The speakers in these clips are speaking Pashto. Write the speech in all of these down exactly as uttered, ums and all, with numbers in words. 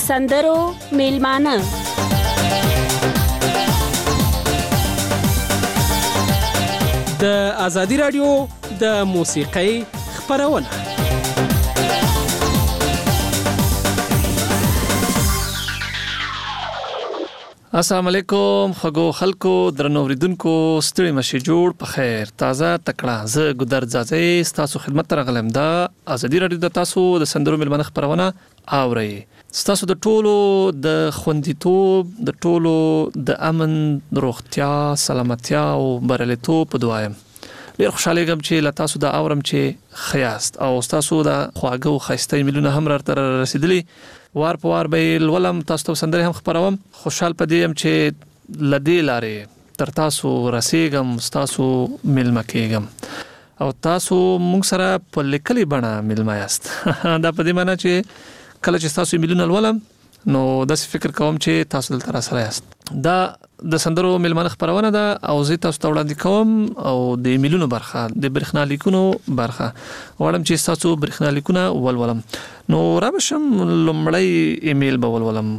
سندرو میلمانه د ازادي رادیو د موسیقۍ خپرونه. السلام علیکم خغو خلکو درنو اوریدونکو ستړي مشه جوړ په خیر تازه تکړه زه ګودر ځاځي تاسو خدمت راغلم دا ازادي رادیو د تاسو د سندرو ملمنه خبرونه اوري تاسو د ټولو د خوندیتوب د ټولو د امن روغتیا سلامتیا او بریالیتوب په دعایم ډیر خوشاله یم چې لا تاسو د اورم چې خیاست او تاسو د خواږه او خسته میلیونه هم راته رسیدلی وار په وار به ولم تاسو ته سندري هم خبروم خوشحال پدیم چې لدی لارې تر تاسو رسیدم تاسو ملما کېږم او تاسو موږ سره په لیکلي بڼه ملما یاست دا په دې معنی چې کله چې تاسو میلیونه ولم نو د فکر کوم چې تاسو دلته سره یاست دا د سندرو ملمانه خبرونه ده او زه تاسو ته وړاندې کوم او د میلیونو برخه د برېښنا لیکونو برخه وړم چې تاسو برېښنا لیکونه ولولم نو را بشم لمړی ایمیل به ولولم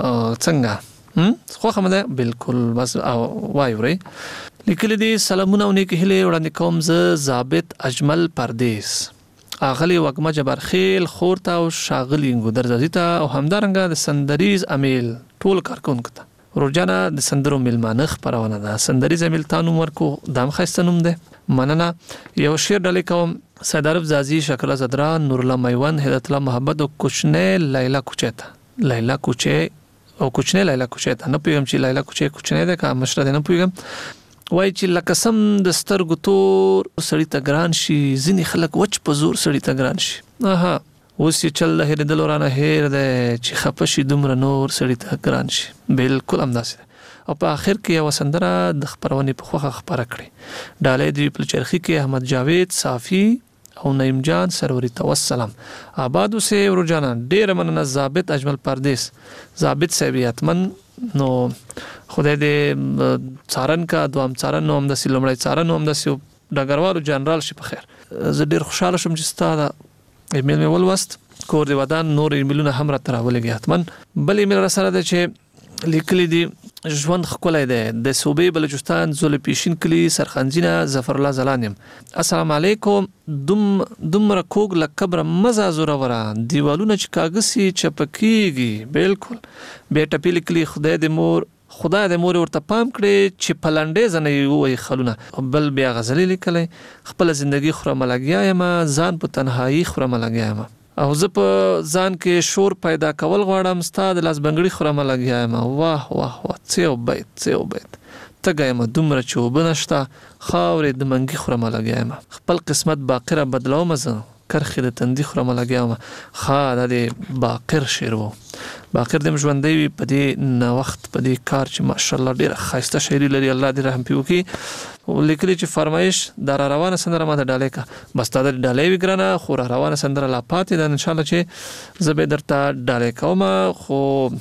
څنګه خو خمده بالکل بس وایوري لیکل دي سلامونه او نیک هیله وړاندې کوم زه ضابط اجمل پردیس اغلی وګما جبر خیل خورتا او شاغلی ګودر زیتا او همدارنګه د سندریز امیل ټول کارکونکو ته روزانه د سندرو ملمانه خبرونه ده سندریز امیل تانو ورکو دام خستنوم ده مننه یو شعر ډلې کوم سیدارب زازی شکل زدرا نور الله میوان هدایت الله محمد او کوچنه لیلا کوچتا لیلا کوچه او کوچنه لیلا کوچتا نه پیغام چې لیلا کوچه کوچنه ده کا مشره نه پیغام وای چې لکسم د سترګو تور سړی ته ګران شي ځینی خلک وچ په زور سړی ته ګران شي اها اوس چې چل له هر دلورانه هیر ده چې خپشي دومره نور سړی ته ګران شي بالکل همداسې او په اخر کې یو سندره د خبرونه په خوخه خبره کړي ډالې دی په چرخي کې احمد جاوید صافی او نعیم جان سروري توسلام آباد اوسه ورجانا ډیر مننه ضابط اجمل پردیس ضابط صاحبیتمن نو خدای دې څارن کا دوام څارن نو هم د سلمړی څارن نو هم د ډګروالو جنرال شي په خیر زه ډیر خوشاله شوم چې ستاسو ایمیل مې ولوست کور دی ودان نور ایمیلونه هم را تراولېږي حتمن بل ایمیل را سره ده چې لیکلي دي ژوند خولای ده د صوبې بلوچستان زول پیشین کلی سرخنجینه ظفر الله زلانیم السلام علیکم دم دمر کوګ لکبر مزه زوره دیوالونه چې کاغسي چپکیږي بالکل بیٹا پیل کلی خدای دې مور خدای دې مور ورته پام کړي چې پلنډې زنه وي خلونه بل بیا غزلې لیکلې خپل ژوندۍ خرمه لګیا یم ځان په تنهایی خرمه لګیا یم او زه په ځان کې شور پیدا کول غواړم ستاد لاس بنګړي خرمه لګیا یم واه واه واه څو بیت څو بیت تګایم دومره چوب نشتا خاورې د منګي خرمه لګیا یم خپل قسمت باقره بدلوم زه کرخه د تندې خرمه لګیا یم خا د باقر شیرو باقر د ژوندۍ په دې نو وخت په دې کار چې ماشاءالله ډیر خاصه شاعري لري الله دې رحم پیو کی لیکلي چې فرمایش در روانه سندره ماته ډالې کا بس تا د ډالې وګرانه خو روانه سندره لا پاتې ده ان شاء الله چې زه به درته ډالې کوم خو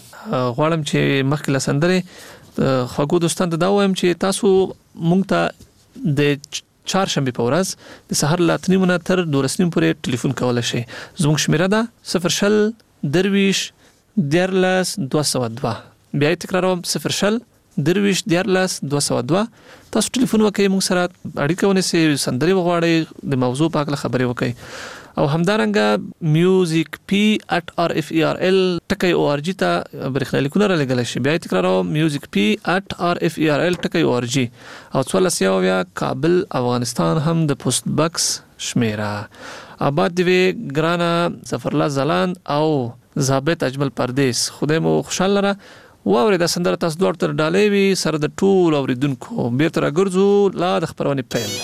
غواړم چې مخکې له سندره خو دوستان ته دا وایم چې تاسو مونږ ته د چهارشنبه په ورځ د سحر لا تنیمونه تر دولسنیم پورې ټلیفون کولای شئ زموږ شمیره ده صفر شل درویش دیارلس دو سوه دوه بیا تکراروم صفر شل درویش دیارلس دو سوه دوه تاسو ټلیفون وکړئ موږ سره اړیکه ونیسئ سندري وغواړئ د موضوع په اړه خبرې وکړئ او همدارنګه میوزیک پی ات آر اف ای آر ال ټکی او ار جی ته برېښنا لیکونه را لګل شي بیا تکراروم میوزیک پی ات آر اف ای آر ال ټکی او ار جی او څوارلس یو کابل افغانستان هم د پوسټ باکس شمیره آباد دی ګرانا ظفر الله زلان او ضابط اجمل پردیس خدای مو خوشاله را واوري د سندره تاسو دوړ تر ډالې وي سره د ټول اوریدونکو بیرته راګرځو لا د خبرونه پیل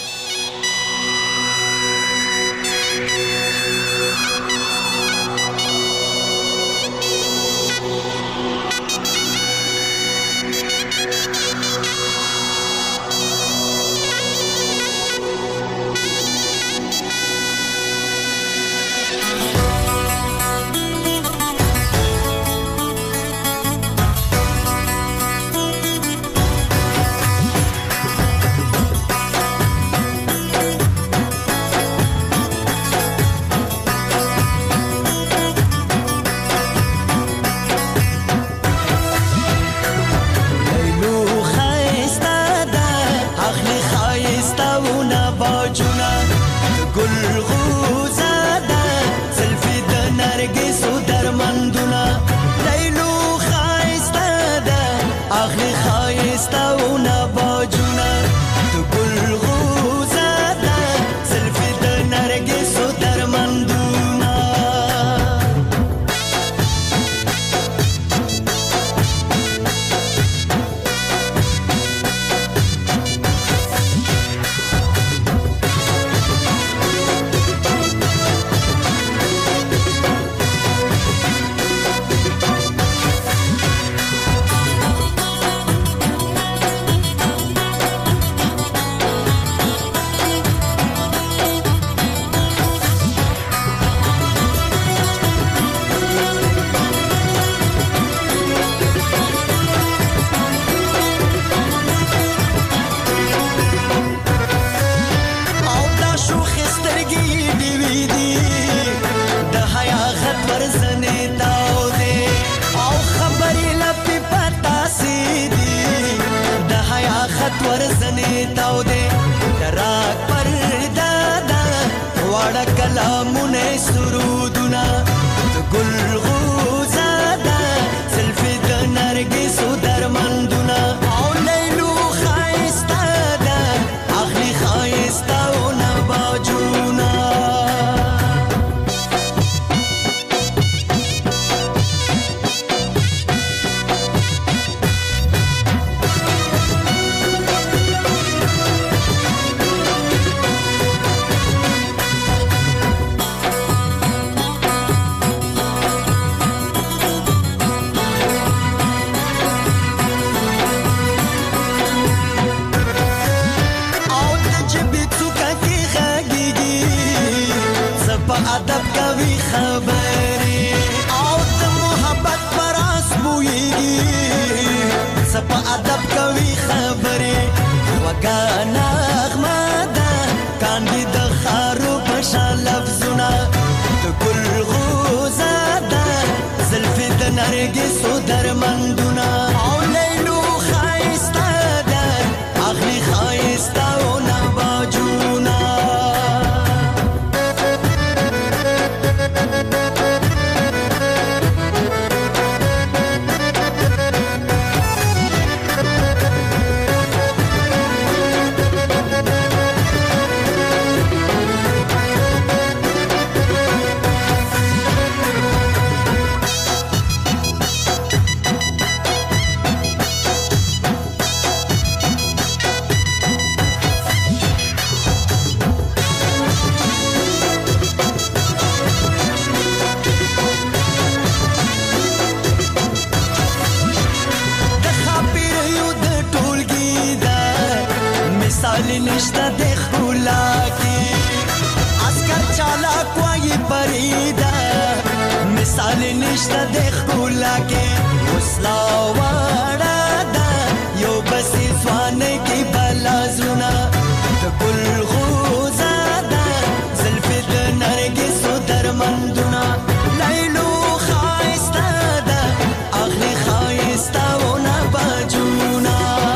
ګل غوزاده زلفې د نرګسو درمندونه لیلو ښایسته ده اخلي ښایستهونه باجونه د ګل غوزاده زلفې د نرګسو درمندونه ورزنې تاو دې دراک پر دادا واړه کلامونه سرودونه د ګل غوزاده زلفې د نرګسو درمندونه او لیلو ښایسته ده اخلي ښایستهونه باجونه ادب کوي خبرې او د محبت پر اس بوېږي سپه ادب کوي خبرې وګا نغمه ده کاندي د خارو بشا لفظونه د ګل غوزاده زلفې د نرګسو درمندونه او لیلو ښایسته ده اخلي ښایستهونه باجونه نشته د ښکلا کې عسکر چالاک وایي پریده مثال نشته د ښکلا کې وسلا واړه ده یو بسې ځوانۍ کې بلازونه د ګل غوزاده زلفې د نرګسو درمندونه لیلو ښایسته ده اخلي ښایستهونه باجونه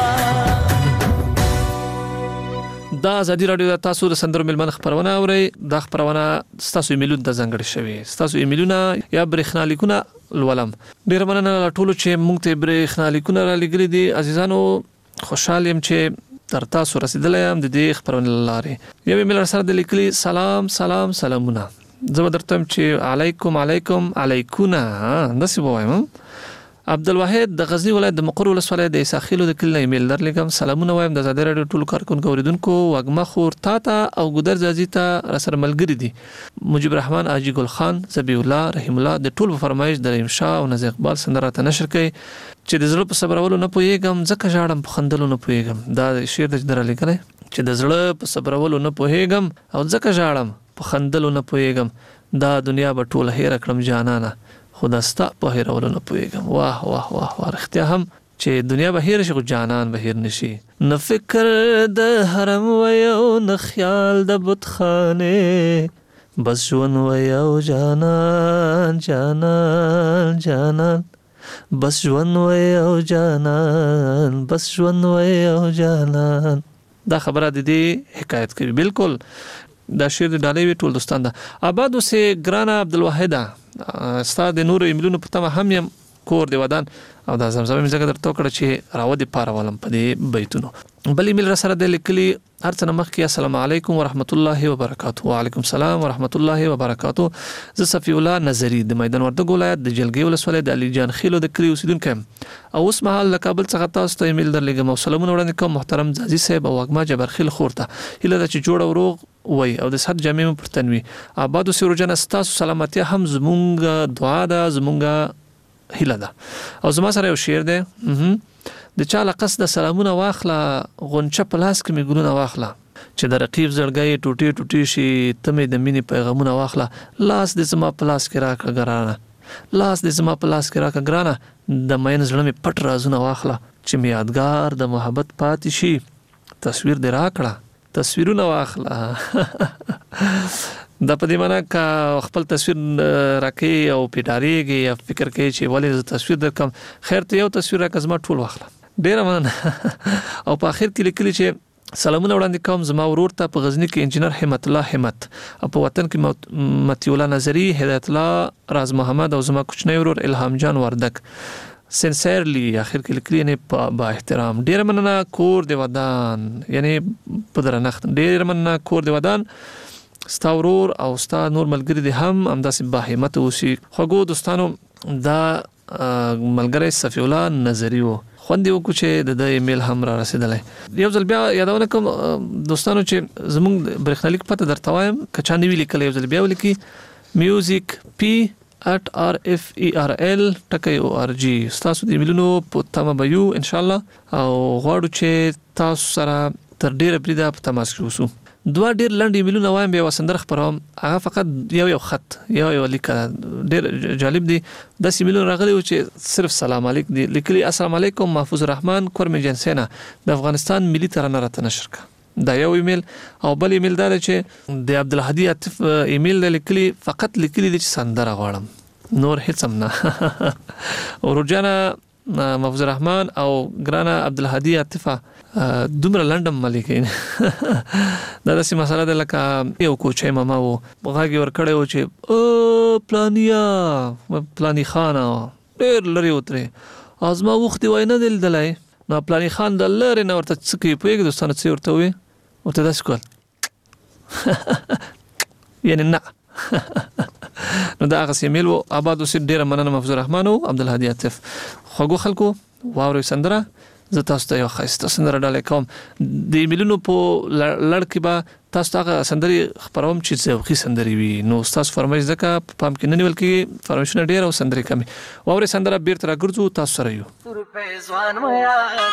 دا ازادي رادیو د تاسو د سندرو ملمن خبرونه اوري دا خبرونه تاسو ایمیلونو ته ځانګړي شوی تاسو ایمیلونه یا برېښنا لیکونه لولم ډیر مننه ټولو چې موږ ته برېښنا لیکونه را لګري دي عزیزانو خوشاله يم چې تر تاسو رسیدلی یم د دې خبرونه لارې یو ایمیل سره د لیکلي سلام سلام سلامونه زه درته چې علیکم علیکم علیکونه داسې وایم عبدالواحد د غزنی ولایت د مقر ولسوالۍ د اساخیلو د کلي ایمیل درلګم سلامونه وایم د ازادي رادیو ټولو کارکونکو اوریدونکو وګما خور تا ته او ګودر زازي ته سره ملګری دي مجيب الرحمن اجي ګل خان زبی الله رحم الله د ټولو فرمایش د انشاء او نزي اقبال سندره ته نشر کړي چې د زړه په صبرولو نه پوهیږم ځکه ژاړم په خندلو نه پوهیږم دا شعر د درلګره چې د زړه په صبرولو نه پوهیږم او ځکه ژاړم په خندلو نه پوهیږم دا دنیا به ټول هیر کړم جانانه خدا ستا په هیرولو نه پوهیږم واه واه واه واه اختیا هم چې دنیا به هیر شي خو جانان به هیر نشي نه فکر د حرم ویو نه خیال د بتخانه بس ژوند ویو جانان جانان جانان بس ژوند ویو جانان بس ژوند ویو جانان دا خبره د دې حکایت کوي بالکل دا شعر د ډالۍ وی ټول دوستان ده آباد اوسه ګرانه عبدالواحده استاد نور ایملونو په تمه هم يم کور دی ودان او دا زمزمه مزګه درته کړه چې راو دی پاره ولم په دې بیتونو بل ایمیل را سره د لیکلي هر څه نمخ کې السلام علیکم ورحمت الله وبرکاته وعلیکم السلام ورحمت الله وبرکاته ز صفی الله نظری د میدان وردګ ولایت د جلګي ولسوالۍ د علي جان خیلو د کلی اوسیدونکو او اوس مهال له کابل څخه تاسو ته ایمیل درلګم او سلامونه وړاندې کوم محترم زازي صاحب او واګما جبرخیل خورته هله د چې جوړ او روغ وای او د صحت جامع پرتنوي آبادو سروجن استاسو سلامتی هم زمونږ دعا ده زمونږ هله ده او زما سره یو شعر ده د چا لقص د سلامونه واخله غونچه پلاس کې می ګلونه واخله چې د رقیب زړګي ټوټي ټوټي شي تمه د مینې پیغامونه واخله لاس د زما پلاس کې راکړه ګرانه لاس د زما پلاس کې راکړه ګرانه د مین زړه می پټ رازونه واخله چې می یادګار د محبت پاتې شي تصویر دې راکړه تصویرونه واخله دا په دې معنی کا خپل تصویر راکې او پیټاریږي یا فکر کوي چې ولې تصویر درکم خیر ته یو تصویر راکې زما ټول واخله ډیر مننه او په اخر کې لیکلي چې سلامونه وړاندې کوم زما ورور ته په غزنی کې انجنیر همت الله همت او په وطن کې متي الله نظری هدایت الله راز محمد او زما کوچنی ورور الهام جان وردک سنسرلی اخر کې لیکلي نه با احترام ډیر مننه کور دی ودان یعنی په درنښت ډیر مننه کور دی ودان ستا ورور او ستا نور ملګری دي هم همداسې با همت اوسي خوږو دوستانو دا ملګری صفی الله نظری وو خوندې وکړو چې د ایمیل هم را رسیدلی یو ځل بیا یادونه کوم دوستانو چې زموږ برېښنالیک پته درته وایم که چا نه وي لیکلی یو ځل بیا ولیکي میوزیک پی at r f e r l ټکی او ار جی ستاسو د ایمیلونو په تمه به یو ان شاء الله او غواړو چې تاسو سره تر ډیره بریده په تماس کې اوسو دوه ډیر لنډ ایمیلونه وایم بیا وسندر خبروم هغه فقط یو یو خط یو یو لیکل ډیر جالب دی د ایمیلونه راغلی و چې صرف سلام علیک دی لیکلی السلام علیکم محفوظ الرحمن کورم جنسینا د افغانستان ملي ترانه راته نشر کړه دا یو ایمیل او بل ایمیل دا چې د عبدالهادي عاطف ایمیل لیکلی فقط لیکلی دی چې سندره غواړم نور هیڅ هم نه ورجانا محفوظ الرحمن او ګرانا عبدالهادي عاطفه دومره لندم ملکین دا داسې مسله ده لکه یو کوچی ماما و غاګي ور کړی و چې او پلانیا پلانی خانه ډېر لري وترې ازما وخت وای نه دل دلای نو پلانی خان د لری نه ورته څه کوي په دوستانه څه ورته وي ورته داسې کول یعنی نه نو دا هغه سیمیل و آبادو سي ډېر مننه محفوظ الرحمن او عبدالهادي عاطف خوږو خلکو واورئ سندره زه تاسو ته یو ښایسته سندره ډالۍ کوم د ایمیلونو په لړ کې به تاسو ته هغه سندرې خپروم چې ذوقي سندرې وي نو ستاسو فرمایش ځکه په پام کې نه نیول کېږي فرمایشونه ډېر او سندرې کمې واورئ سندره بیرته راګرځو تاسو سره یو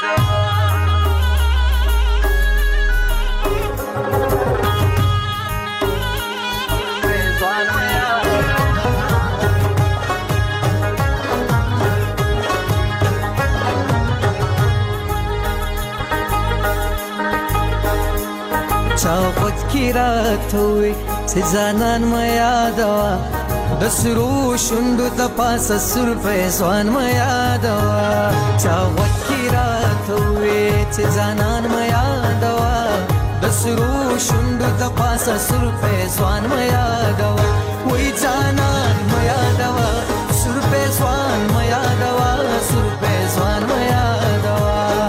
چاوت کی رات ہوئی سے زانان ما یادوا دسرو شندو تپاس سر پیسوان ما یادوا چاوت کی رات ہوئی سے زانان ما یادوا دسرو شندو تپاس سر پیسوان ما یادوا وی زانان ما یادوا سر پیسوان ما یادوا سر پیسوان ما یادوا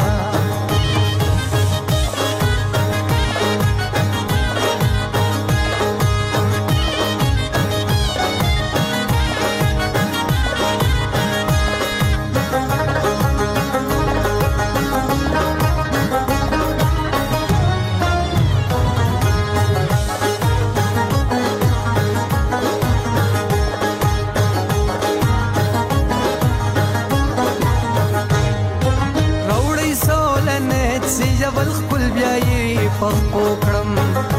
پخپو کړم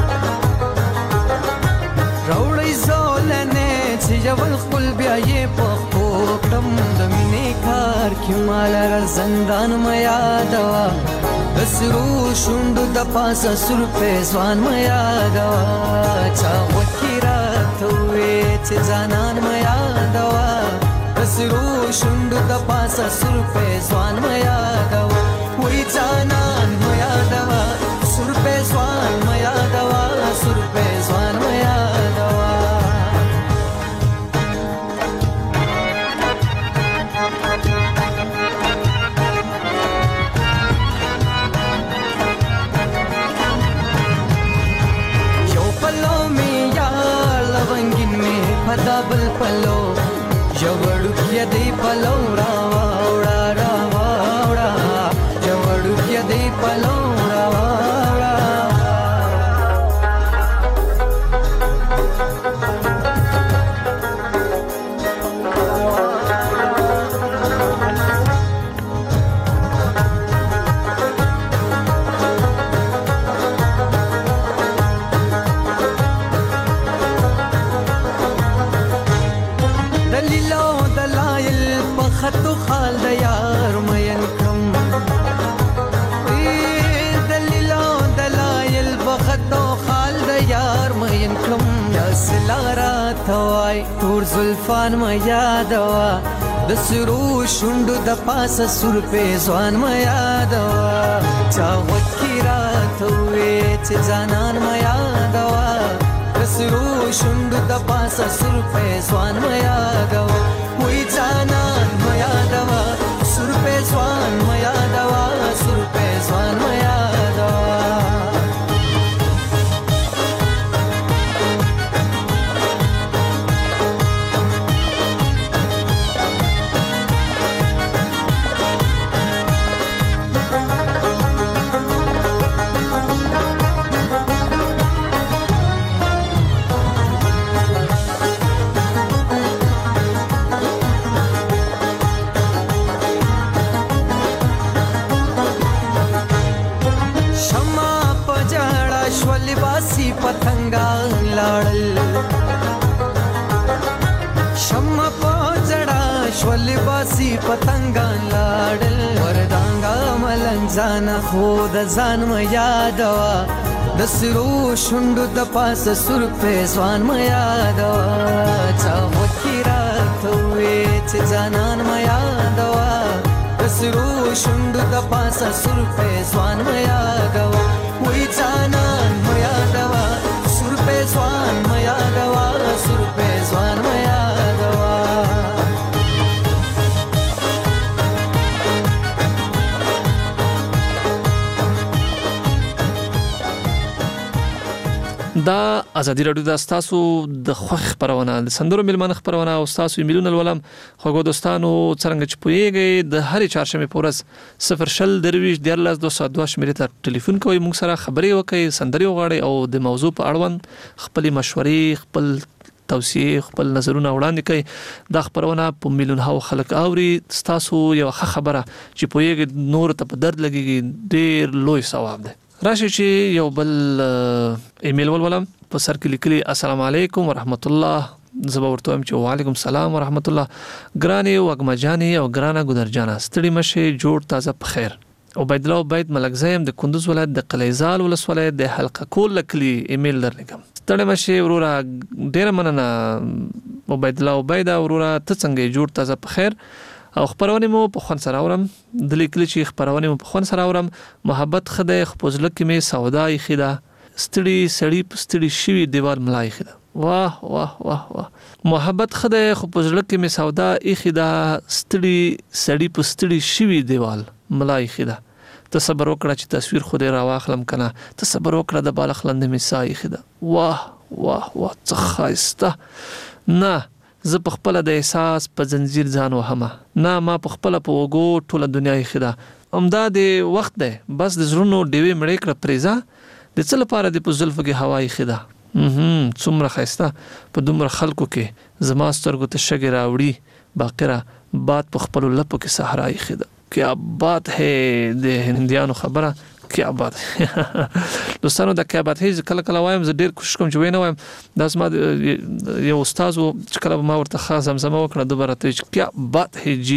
راوړی زولنه چې جبل خپل بیا یې پخپو کړم د مینې کار کې مال را زندان ما یادوا د سرو شوندو د پاسه سر پیسوان ما یادوا چا وکی راته وې چې ځانان ما یادوا د سرو شوندو د پاسه سر پیسوان ما یادوا وې ځانان ما یادوا سر پیسوان ما یادوا سر پیسوان پلو راوړه خطو خال د یار مین کم دلیلو دلایل بخطو خال د یار مین کم یا سلارا توای تور زلفان ما یادوا د سرو شوندو د پاسه سر په ځوان ما یادوا چا وکیرا توې چې ځانان ما یادوا د سرو شوندو د پاسه سر په ځوان ما یادوا وای ځانان ما یادوا سر په ځوان ما یادوا سر په ځوان ما یادوا बासी पतंगा लाड़ल शम्मा पजड़ा श्वल बासी पतंगा लाड़ल वरदांगा मलंजाना खुद जान म यादवा दसरो शुंडु द पास सुर पे स्वान म यादवा चा वकीरा थवे च जानन म यादवा दसरो शुंडु द पास सुर पे स्वान म यादवा वही जानन म यादवा सुर पे स्वान म यादवा सुर पे स्वान म यादवा دا ازادي رادیو د تاسو د خوښ خبرونه د سندرو ملمن خبرونه او تاسو ایمیلونه ولوم خوګو دوستانو څنګه چې پویږي د هرې چهارشنبه پورس صفر شل درویش دیارلس دوه سوه دوه شمیرې ته ټلیفون کوئ موږ سره خبرې وکړئ سندري وغواړئ او د موضوع په اړوند خپل مشورې خپل توصیه خپل نظرونه وړاندې کړئ دا خبرونه په میلیونونو خلک اوري تاسو یو ښه خبره چې پویږي نور ته په درد لګيږي ډیر لوی ثواب دی راشي چې یو بل ایمیل ولولم په سر کې لیکلي السلام علیکم ورحمت الله زه به ورته وایم چې وعلیکم السلام ورحمت الله ګرانې وږمه جانې او ګرانه ګودر جانه ستړي مشه جوړ تازه په خیر عبید الله عبید ملک زیم د کندوز ولایت د قلیزال ولسوالۍ د حلقه کول لکلی ایمیل درلګم ستړي مشه وروره ډیر مننه عبید الله عبید وروره ته څنګه جوړ تازه په خیر او خبرونه مو په خون سره اورم د لیکل چې خبرونه مو په خون سره اورم محبت خدای خپوزله کې می سودای خدا ستړي سړی ستړي شوی دیوال ملای خدا واه واه واه واه محبت خدای خپوزله کې می سودای خدا ستړي سړی په ستړي شوی دیوال ملای خدا تصبر وکړه چې تصویر خو دې راواخلم کنه تصبر وکړه د بالغ لند می سای خدا واه واه واه څه خایسته نه زه په خپل د احساس په زنجیر ځان وهمه نه ما په خپل په وګو ټوله دنیا خدا امدا د وخت ده بس د زړونو ډیوي مړې کړ پریزا د څل لپاره د په زلفو کې هواي خدا هم څومره خسته په دومره خلکو کې زما سترګو ته شګي راوړي باقره باد په خپل لپو کې صحرای خدا کیا بات ہے د هندیانو خبره کیا بات دوستانو دا کیا بات هیڅ کله کله وایم زه ډیر کوشش کوم چې وینم وایم دا زما یو استاد چې کله ما ورته خاص زمزمه وکړه دوباره ته چې کیا بات ہے جی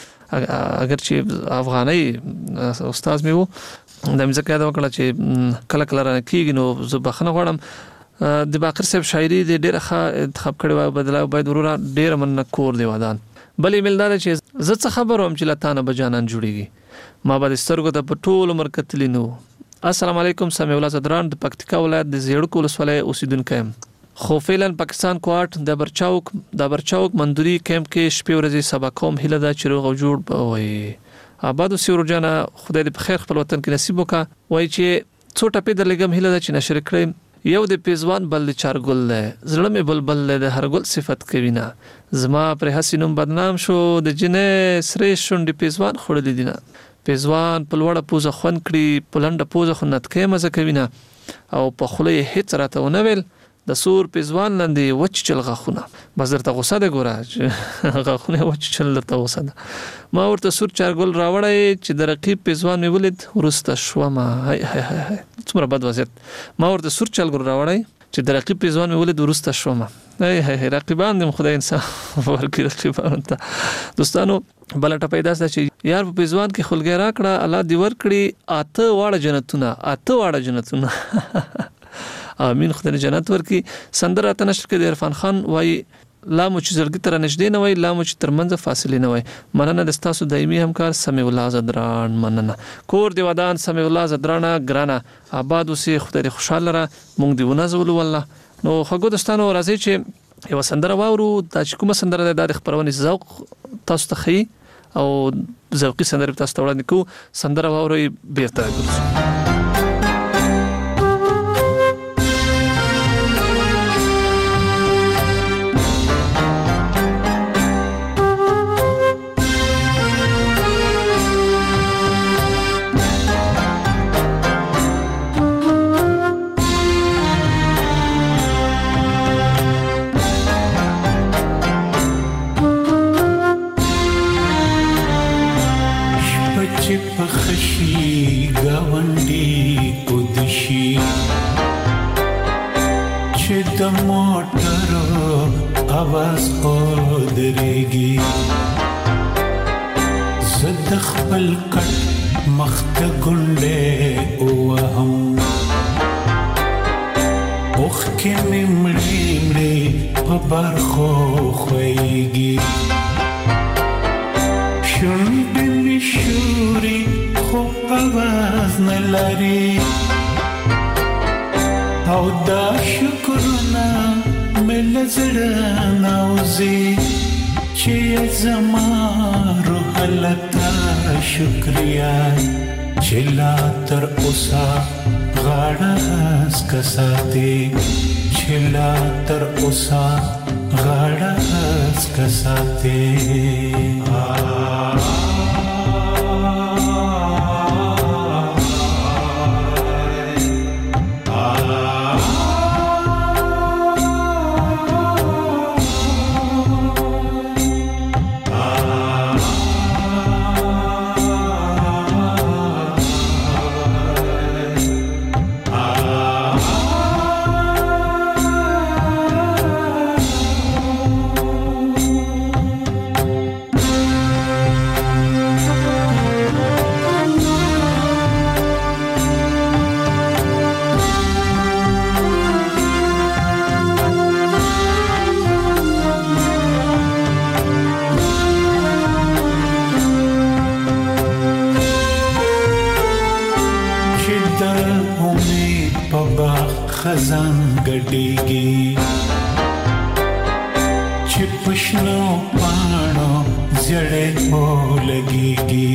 اگر چې افغاني استاد مې وو د مزه کېدا وکړه چې کله کله را کیږي نو زه بخنه غواړم د باقر صاحب شاعري د ډیر ښه انتخاب کړی و بدلا باید ورور ډیر من کور دی ودان بلې ملدار چې زه څه خبروم چې لاتانه بجانان جوړیږي ما به سترګو ته په ټول عمر کتلی نو السلام علیکم سمع الله زدران د پکتیکا ولایت د زیړکو ولسوالۍ اوسیدونکو یم خو فعلا پاکستان کوارټ د برچاوک د برچاوک مندوري کیمپ کې شپې ورځې سبا کوم هله دا چې روغ جوړ وي آباد سیرو جانا خدای دې په خیر خپل وطن کې نصیب وکا وای چې څو ټپې درلګم هله دا چې نشر کړم یو د پیزوان بل چارګل له زړه مې بلبل د هر ګل صفت کوي نه زما پر حسینم بدنام شو د جنې سره شونډې پیزوان خړلې دینه پیزوان په لوړه پوزه خوند کړي، په لنډه پوزه خو نتکې مزه کوي نه، او په خوله یې هېڅ راته ونه ویل. د سور پیزوان لاندې وچ چل غاښونه. بس درته غوسه ده ګوره چې غاښونه وچ چل درته غوسه ده. ما ورته سور چارګل راوړی چې د رقیب پیزوان مې ولید وروسته شومه. هی هی هی هی څومره بد وضعیت. ما ورته سور چارګل راوړی چې د رقیب پیزوان مې ولید وروسته شومه. هی هی هی رقیبان دې خدای انسان ورکړي رقیبانو ته. دوستانو بل ټپه پیدا ده چې یار په پیزوان کې خلګی راکړه الله دې ورکړي اته واړه جنتونه، اته واړه جنتونه. امین خدای جنت ورکي. سندره ته نشر کې د عرفان خان وای لا مو چې زړګي تر نږدې نه وای، لا مو چې ترمنځ فاصله نه وای. مننه د تاسو دایمي همکار سمیع الله زدران. مننه کور دی ودان سمیع الله زدرانه ګرانه آباد اوسې، خدای خوشاله را مونږ دی ونازول والله. نو خګو دوستانو راځي چې یو سندره واورو. دا چې کومه سندره ده د خبرونې ذوق تاسو ته خي او ذوقي سندره تاسو ته وړاندې کوو. سندره واوري بیرته راځو. आवाज خودريږي زد خپل کټ مخته ګنډه او هم اوخ کې مړې مړې په بار خو خوېږي شونډې مې شوري خو आवाज نه لري او دا شکرونه مل زړه نوزي چې زما روح لتا شکریا چې لا تر اوسه غاړه اسکساته چې لا تر اوسه غاړه اسکساته. خزان ګډيږي چې پښنو پانو زړې هو لګيږي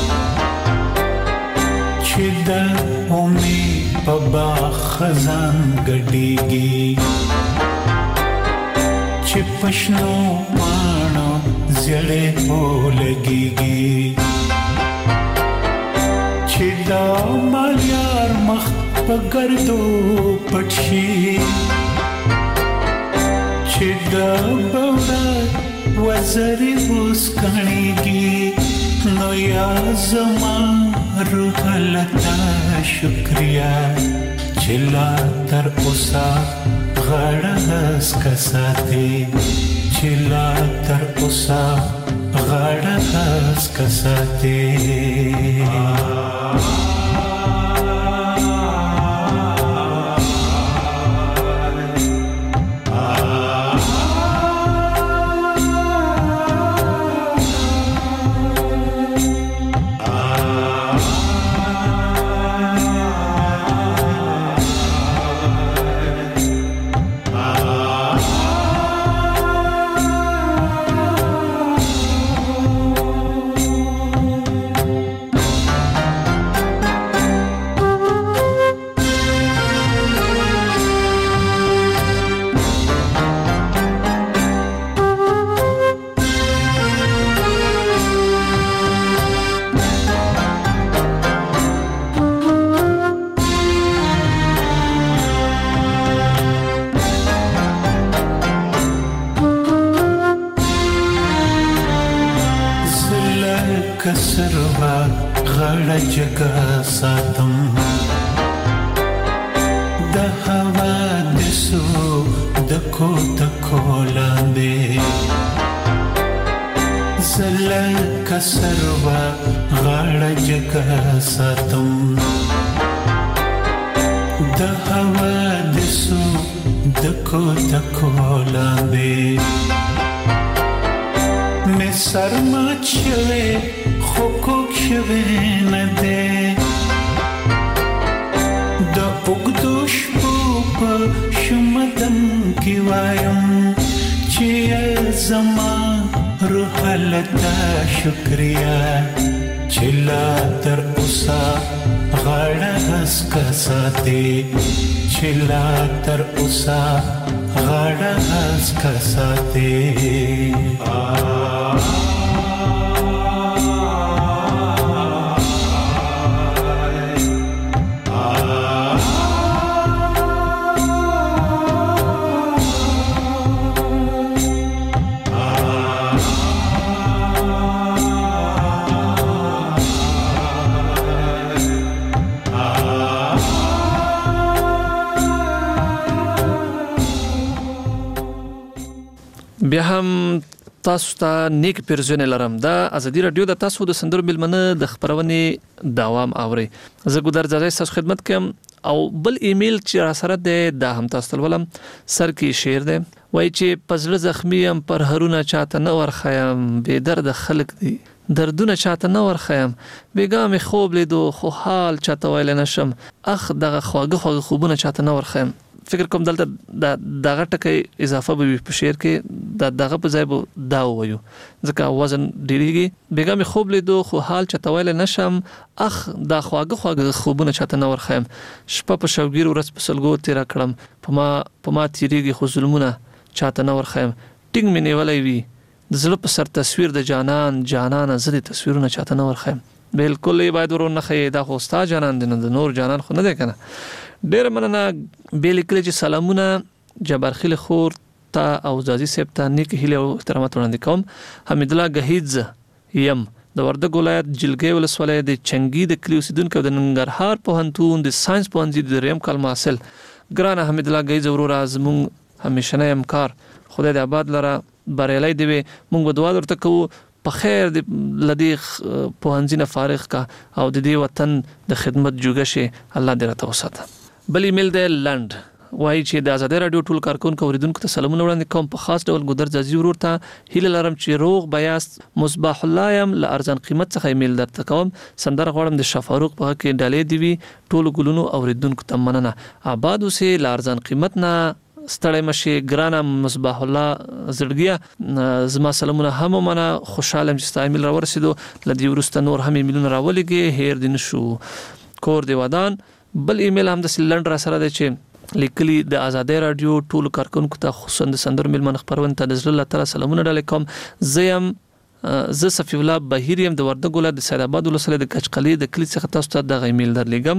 چې د امید په باغ خزان ګډيږي چې پښنو پانو زړې هو لګيږي چې دا ماليار مخ پګردو پټشي چې دا بودا وزري وسکڼيږي نو یا زما روح لتا شکریا چې لا تر اوسه غاړه اسکساته چې لا تر اوسه غاړه اسکساته. ساتم د حوادثو دکو دکو لاندې زلک سروا غاړه جګه ساتم د حوادثو دکو دکو لاندې مې سر مات شوی خو کوک شوی نه دی د اوږدو شپو په شمدم کې وایم چې زما روح لتا شکریا چې لا تر اوسه غاړه هسکه ساتي چې لا تر اوسه غاړه هسکه ساتي بیا هم تاسو ته نیک پیرزونه لرم د ازادي رادیو د تاسو د سندرو ملمنه د خبرونې دوام اوري زه ګودر ځای تاسو خدمت کوم او بل ایمیل چې را سره ده د هم تاسو ولم سر کې شعر ده وای چې پزړه زخمی ام پر هرونه چاته نه ورخیم به درد خلق دي دردونه چاته نه ورخیم بیګام خوب لیدو خو حال چاته ویل نشم اخ دغه خواږه خواږه خوبونه چاته نه ورخیم فکر کوم دلته د دغه ټکی اضافه به په شعر کې د دغه په ځای به دا وایو ځکه وزن ډیریږي بیګم خوب لیدو خو حال چاته ویل نشم اخ دا خواږه خواږه خوبونه چاته نه ورخیم شپه په شوګیر ورځ په سلګو تیر کړم په ما په ما تیریږي خو ظلمونه چاته نه ورخیم ټینګ مې نیولای وي د زړه په سر تصویر د جانان جانان زړه تصویرونه چاته نه ورخیم بالکل باید ورونه خې دا خو ستا جانان دی د نور جانان خو نه دی کنه ډیر مننه بیل کلی چې سلامونه جبارخیل خور ته او زازي صاحب ته نیک هیله او احترامات وړاندې کوم حمید الله غهیځ یم د وردګ ولایت جلګې ولسوالۍ د چنګي د کلی اوسیدونکو د ننګرهار پوهنتون د ساينس پوهنځي د دریم کال محصل ګران حمید الله غهیځ ورور ازمون همیشنه همکار خدای دې آباد لره بریالي دی مونږ به دعا درته کوو په خیر د لدی پوهنځي نه فارغ کا او د دې وطن د خدمت جوګه شي الله دې راته وساته بل ایمیل دی لند وایي چې د ازادي رادیو ټول کارکونکو اوریدونکو ته سلامونه وړاندې کوم په خاص ډول ګودر ځازي ورور ته هیله لرم چې روغ بیاست مصباح الله يم ل ارزان قیمت څخه ایمیل درته کوم سندره غواړم د شفاروق په کې ډالې دی وی ټول ګلونو اوریدونکو ته مننه آباد اوسه ل ارزان قیمت نه ستړی مشي ګرانه مصباح الله زړګیا زما سلامونه هم منه خوشاله چې ستا ایمیل راورسېدو لدی ورسته نور هم ایمیلونه راولېږي هیر دین شو کور دی ودان بل ایمیل هم د سلندر سره دی چې لیکلي د ازادي رادیو ټول کارکونکو ته خصوصا د سندر ملمن خبرونه ته د زړه تعالی سلامونه ډالې کوم زیم ز صفی الله بهیریم د وردګ ولایت د سید آباد ولسوالۍ د کچقلی د کلی څخه تاسو ته د ایمیل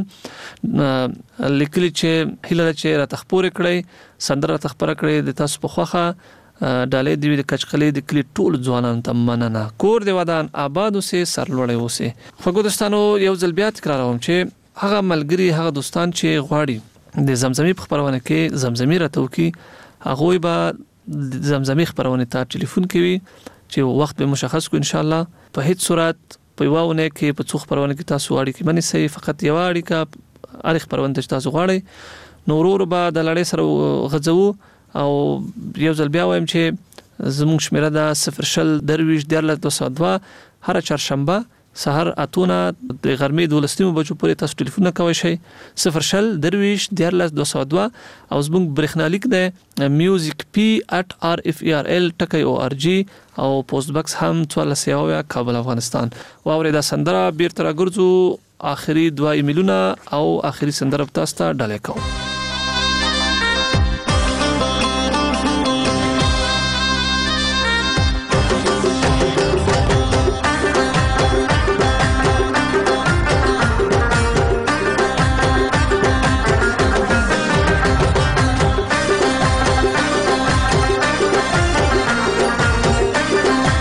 درلېګم لیکلي چې هیله چې را تخپور کړی سندر را تخپور کړی د تاسو په خوخه ډالې دی د کچقلی د کلی ټول ځوانان ته مننه کور دی ودان آباد اوسه سرلوړی اوسه خو ګودستانو یو ځل بیا تکراروم چې هغه ملګری هغه دوستان چې غواړي د زمزمي په خبرونه کې زمزمي راته وکي هغه به د زمزمي خبرونه ته ټلیفون کوي چې وخت به مشخص کو ان شاء الله په هیڅ صورت په واونه کې په څو خبرونه کې تاسو اړیکې باندې صحیح فقط یو اړیکه اړیک خبرونه چې تاسو غواړئ نورور به د لړۍ سره غځو او یو ځل بیا وایم چې زموږ شمیره د صفر شل درویش دیارلس دو سوه دوه هر چهارشنبه سحر اتونه د غرمې دولسنیمو بجو پورې تاسو ټلیفون کوئ شئ صفر شل درویش دیارلس دو سوه دوه او زموږ برېښنالیک دی میوزیک پی ات آر اف ای آر ال ټکی او ار جی او پوسټ باکس هم څوارلس یو کابل افغانستان واورې دا سندره بیرته راګرځو آخري دوه ایمیلونه او آخري سندره تاسو ته ډالې کوم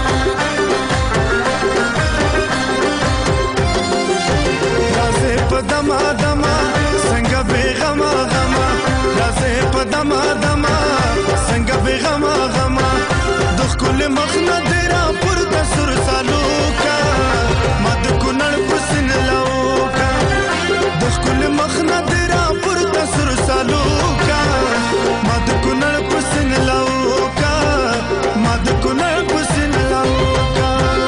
په دما دما څنګه به غما غما راځه په دما دما څنګه به غما غما د خپل مخ نه درا پر د سر سالو کا مد کونړ پسن لاوکا د خپل مخ نه درا پر د سر سالو کا مد کونړ پسن لاوکا مد کونړ پسن لاوکا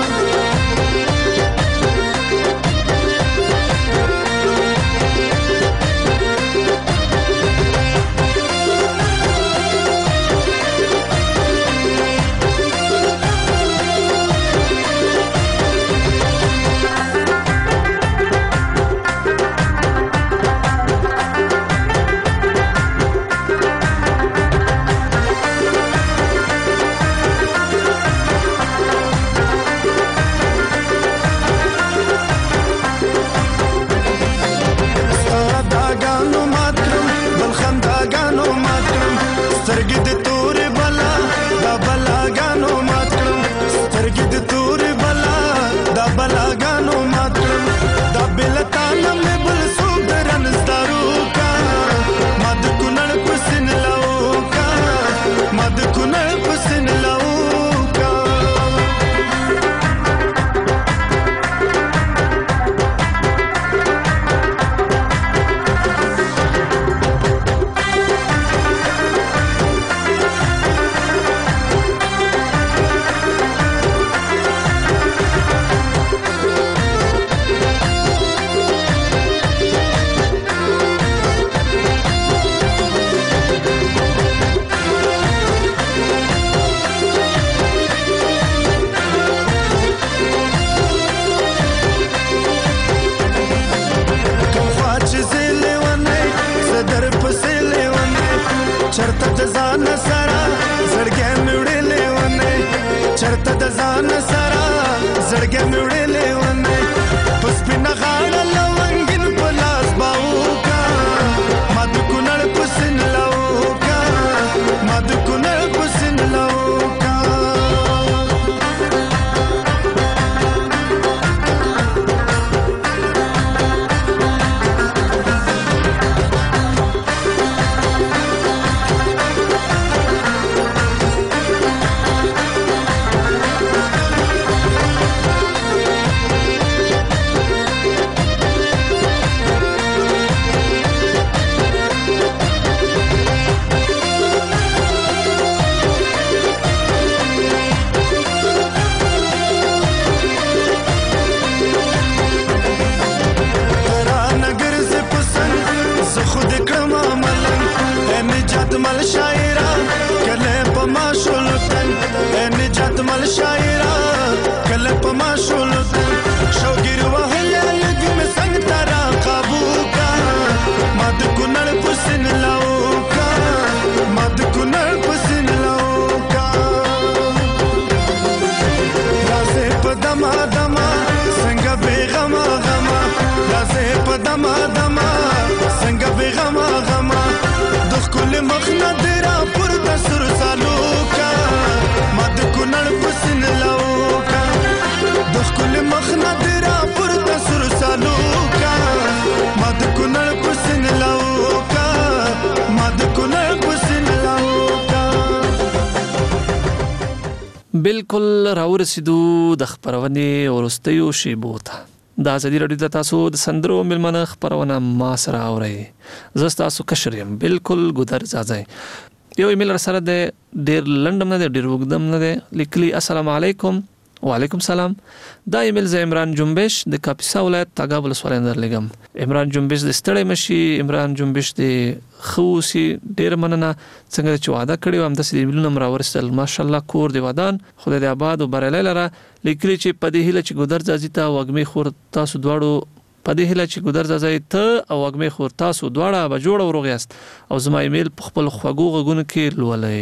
بالکل راورسېدو د خبرونې ورستیو شیبو ته د ازادي راډیو د تاسو د سندرو ملمنه خبرونه ما سره اورئ زه ستاسو کشر یم بالکل ګودر ځاځی یو ایمیل را سره د ډېر لنډم نه دی ډېر اوږدم نه دی لیکلي السلام علیکم وعلیکم سلام دا ایمیل ز عمران جنبش د کاپیسا ولایت تاګاب ولسوالۍ نه درلېږم عمران جنبش د ستړی مشي عمران جنبش د خوسی ډېر مننه څنګه چې وعده کړی و همداسې د ایمیلونه م راورسېدل ماشاءالله کور د ودان خدای دې آباد او بریالی لره لیکلي چې په دې هیله چې ګودر ځاځي ته وږمې خور تاسو دواړو په دې هیله چې ګودر ځاځي ته او وږمې خور تاسو دواړه به جوړ او روغ یاست او زما ایمیل په خپل خوږو غږونو کې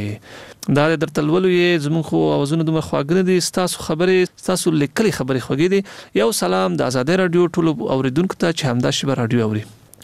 لولئ دا درته لولو یې زموږ خو اوازونه دومره خواږه نه دي ستاسو خبرې ستاسو لیکلي خبرې خوږې دي یو سلام د ازادۍ راډیو ټولو اوریدونکو ته چې همدا شیبه راډیو اوري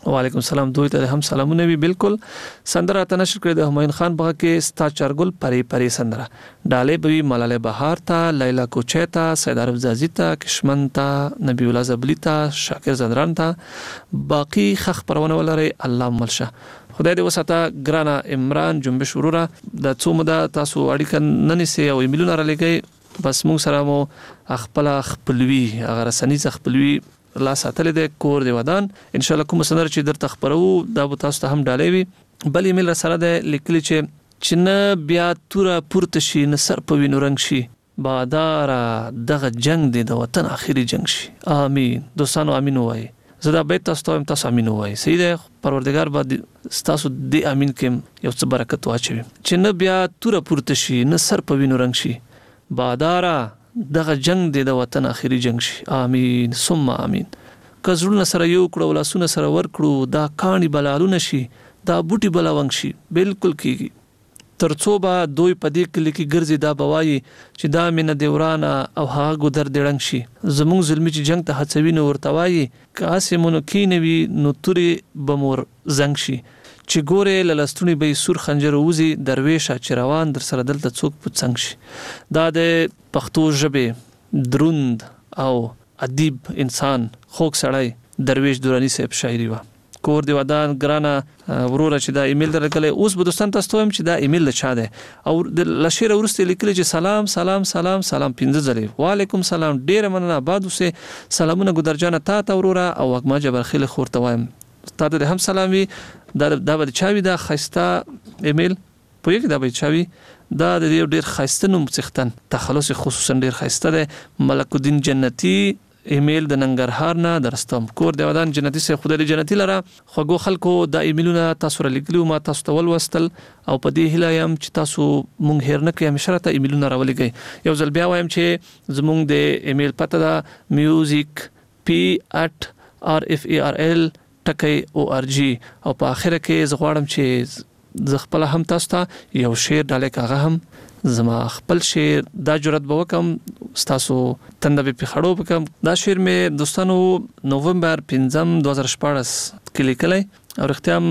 وعلیکم السلام دوی ته هم سلامونه وی. بالکل سندره ته نشر کړی د همایون خان بغه کې ستا چارګل پری پری سندره ډاله بوي ملاله بهار ته لیلا کوچه ته سید عرب زازی ته کشمن ته نبی الله زبلی ته شاکر زندران ته باقی خخ پرونه ولري الله ملشه. خدای دې وساته ګرانه عمران جنبش وروره د څو مده تاسو اړیکه ننسي او ایمیلونه را لګي بس موږ سره مو خپل خپلوي هغه رسنۍ خپلوي لا ساتل د کور دی ودان ان شاء الله کوم سندر چې درته خبرو دا به تاسو ته هم ډالې وي. بل ایمیل سره د لیکل چې چې بیا تور پورته شي نصر په وینو رنگ شي بادار دغه جنگ دی د وطن اخیری جنگ شي. امين دوستانو امين وای زدا بیت تاسو ته تاسو امين وای سید پروردگار باندې تاسو دې امين کې یو څه برکت واچوي چې بیا تور پورته شي نصر په وینو رنگ شي بادار دغه جنگ دی د وطن اخیری جنگ شي. امين ثم امين. کزړونه سره یو کړو لاسونه سره ور کړو دا کانی بلالونه شي دا بوټي بلاونګ شي بالکل کیږي ترڅو به دوی پدې کې لکه ګرځي دا بوایي چې دا مینه دیورانه او هغه ګدر دړنګ شي زموږ ظلمي چې جنگ ته هڅوي نو ورتوایي کاسمونو کینوي نو توري بمور زنګ شي چې ګوره للستونی به سور خنجر وزي درویشه چې روان در سره دلته څوک پڅنګ شي. دا د پښتو ژبه دروند او ادیب انسان خوک سړی درویش دورانی صاحب شاعری وا کور دی ودان ګرانه وروره چې دا ایمیل درکله اوس به دوستان تاسو ته چې دا ایمیل چا ده او د لشیر ورسته لیکل چې سلام سلام سلام سلام پنځه ځلې وعلیکم سلام ډیر مننه بعد وسه سلامونه ګدرجانه تا ته وروره او وګما جبر خیل خورته وایم تاسو ته هم سلامي دا دا به چاوي دا خسته ایمیل په یوه دا به چاوي دا د ډیر خسته نوم څختن تخلص خصوصا ډیر خسته ده ملک الدین جنتی ایمیل د ننګرهار نه درستم کور دی ودان جنتی سه خدای جنتی لره خوګو خلکو د ایمیلونه تاسو را لیکلو ما تاسو ته ول وستل او په دې هله يم چې تاسو مونږ هیر نه کوي مشره ته ایمیلونه راولګي یو ځل بیا وایم چې زمونږ د ایمیل پته دا میوزیک پی at r f a r l ټکی او ار جی او په اخره کې زغواړم چې ز خپل هم تاسو ته یو شعر ډالې کاغه هم زما خپل شعر دا جرأت به وکم تاسو تنده به خړو وکم دا شعر مې دوستانو نوومبر پنځم دوه هزار شپږ کې لیکلی او اختیام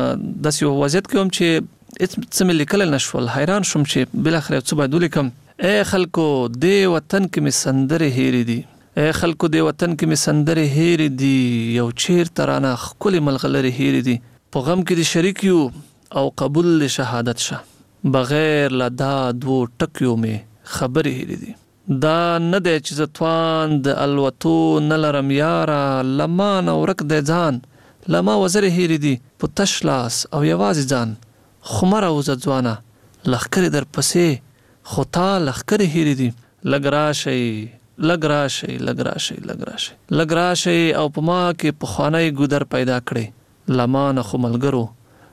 د یو وضعیت کوم چې څه مې لیکل نشول حیران شوم چې بل اخر څه باید ولیکم. اے خلکو د وطن کې مې سندره هېری دي اے خلکو د وطن کې مې سندره هېری دي یو چیر ترانه خپل ملغلره هېری دي په غم کې د شریک یو او قبول شهادت شه بغیر لا دا دو ټکیو مې خبرې هېری دي دا نه دی چې زتوان د الوتو نه لرم یاره لمان او رک د ځان لما وزر هېری دي په تش لاس او یوازې ځان خمر او ځوانه لخر در پسې خو تا لخر هېری دي لګ راشئ لګ راشئ لګ راشئ لګ راشئ لګ راشئ او په ما کې پخوانی ګودر پیدا کړي لمان خو ملګرو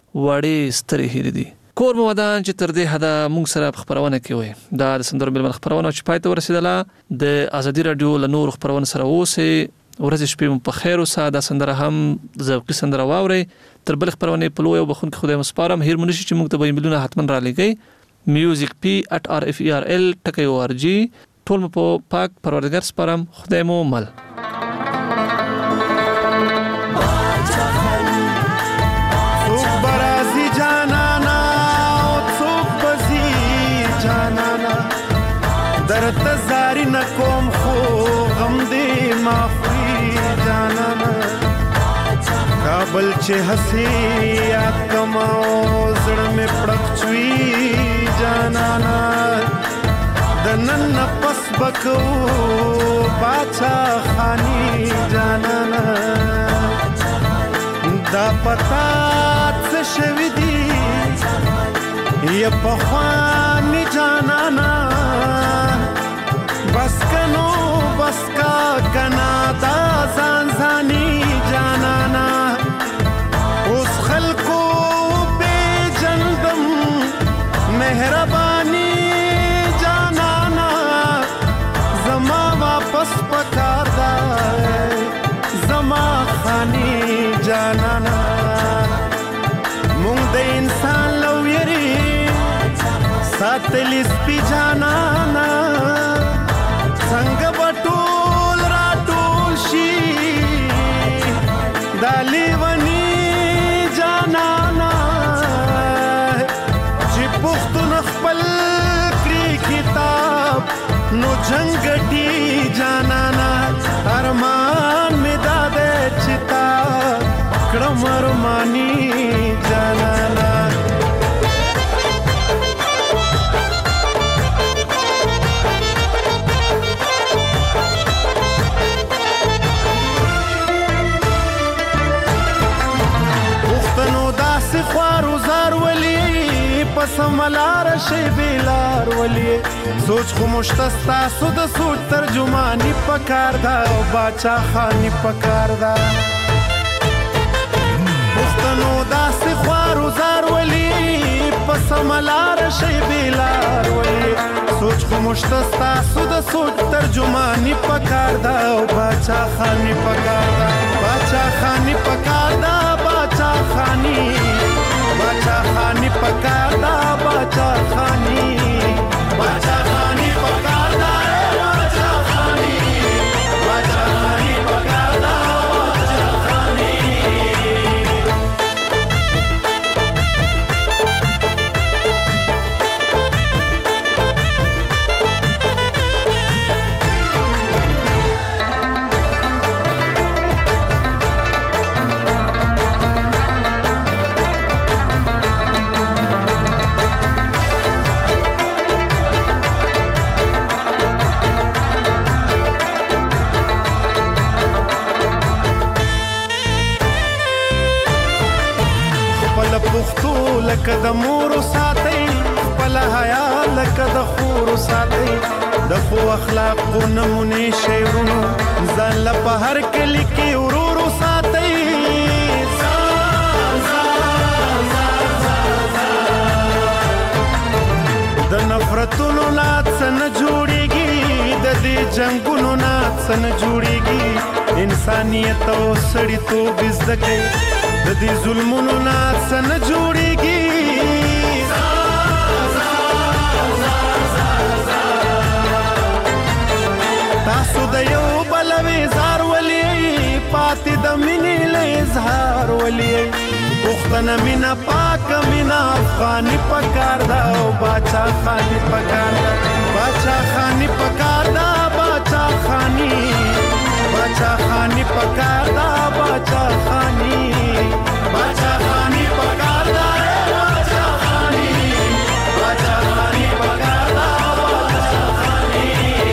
وړې سترې هېری دي. کور مو ودان چې تر دې حدا موږ سره خبرونه کوي دا د سندرو ملمن خبرونه چې پای ته ورسېدله د ازادي رادیو له نور خبرونه سره اوسه ورځ شپې په خیر اوسه دا سندره هم ذوقي سندره واوري تر بل خبرونه په لوی او بخون کې خدای مسپارم هیر منشي چې موږ ته به ایمیلونه حتمن را لګي میوزیک پی at r f e r l ټکی او ار جی ټول په پاک پروردگار سپارم خدای مو مل. درت زاری نکوم خو غم دی مافری جانانا کابل چې حسی یاد کماو زړه مې پړک چوي جانانا د نن نفس بکو باچا خانی جانانا دا پتا څه شوي دي یا پخوانی جانانا بس کنو بس کا کنا دا زان زانی جانانا اس خلقو بے جندم مہربانی جانانا زما واپس پکار دا زما خانی جانانا مونږ د انسان لو یری ساتلی سپی جانانا څنګه بټول را ټول شي دالی ونی نو جنگټي جانانا ارمان می داده چتا کړم ارمانی جانانا پښتنو داسې خوارو زار ولی پس ملار شي بیلار ولی سوچ خو مشتستا سود سوچ ترجمانی پکار دا او باچا خانی پکار دا پښتنو داسې خوارو زار ولی پس ملار شي بیلار ولی سوچ خو مشتستا سود سوچ ترجمانی پکار دا او باچا خانی پکار دا باچا خانی پکار دا باچا خانی باچا خانی پکار دا باچا خانی باچا خانی پکار دا باچا خانی باچا خانی پکار دا باچا خانی پښتو لکه د مور ساتي خپل حیا لکه د خور ساتي د خو اخلاق نمونه شیرونو ځان له په هر کلی کې ورورو ساتي د نفرتونو نات سن جوړيږي د دې جنگونو نات سن جوړيږي انسانيت او سړیتوب زده کوي د دې ظلمونو نه څه نه جوړېږي تاسو د یو بل وزار ولي پاتې د مینې له اظهار ولي پښتنه مینا پاک مینا افغاني پکار دا او باچا خاني پکار دا باچا خاني پکار دا باچا خاني باچا خاني پکار دا باچا خاني باچا خاني پکار دا باچا خاني باچا خاني پکار دا باچا خاني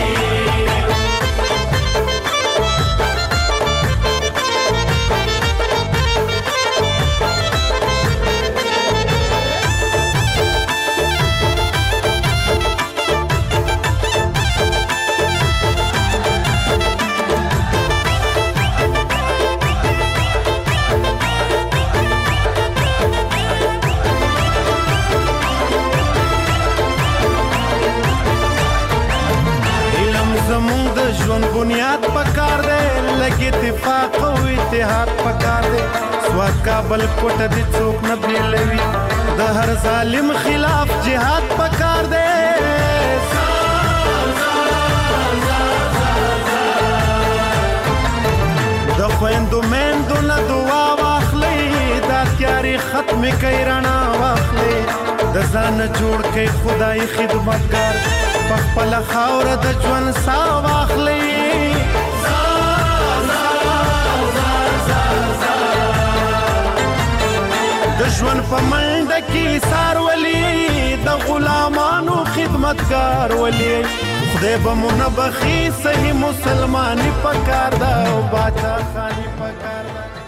ژوند بنیاد پکار دے لګي اتفاق او اتحاد پکار دے سواد کابل کوټ دي څوک نه بیلوي د هر ظالم خلاف جهاد پکار دے د خويندو مندو نه دعا واخلي دا تیاری ختم کوي رڼا واخلي د ځان جوړ کوي خدای خدمتګار پخپل خاور د ژوند سا واخلي د ژوند په منډه کې سار ولي د غلامانو خدمتګار ولي خدای به مونږ بخي صحیح مسلمانې پکار دا او باچا خاني پکار دا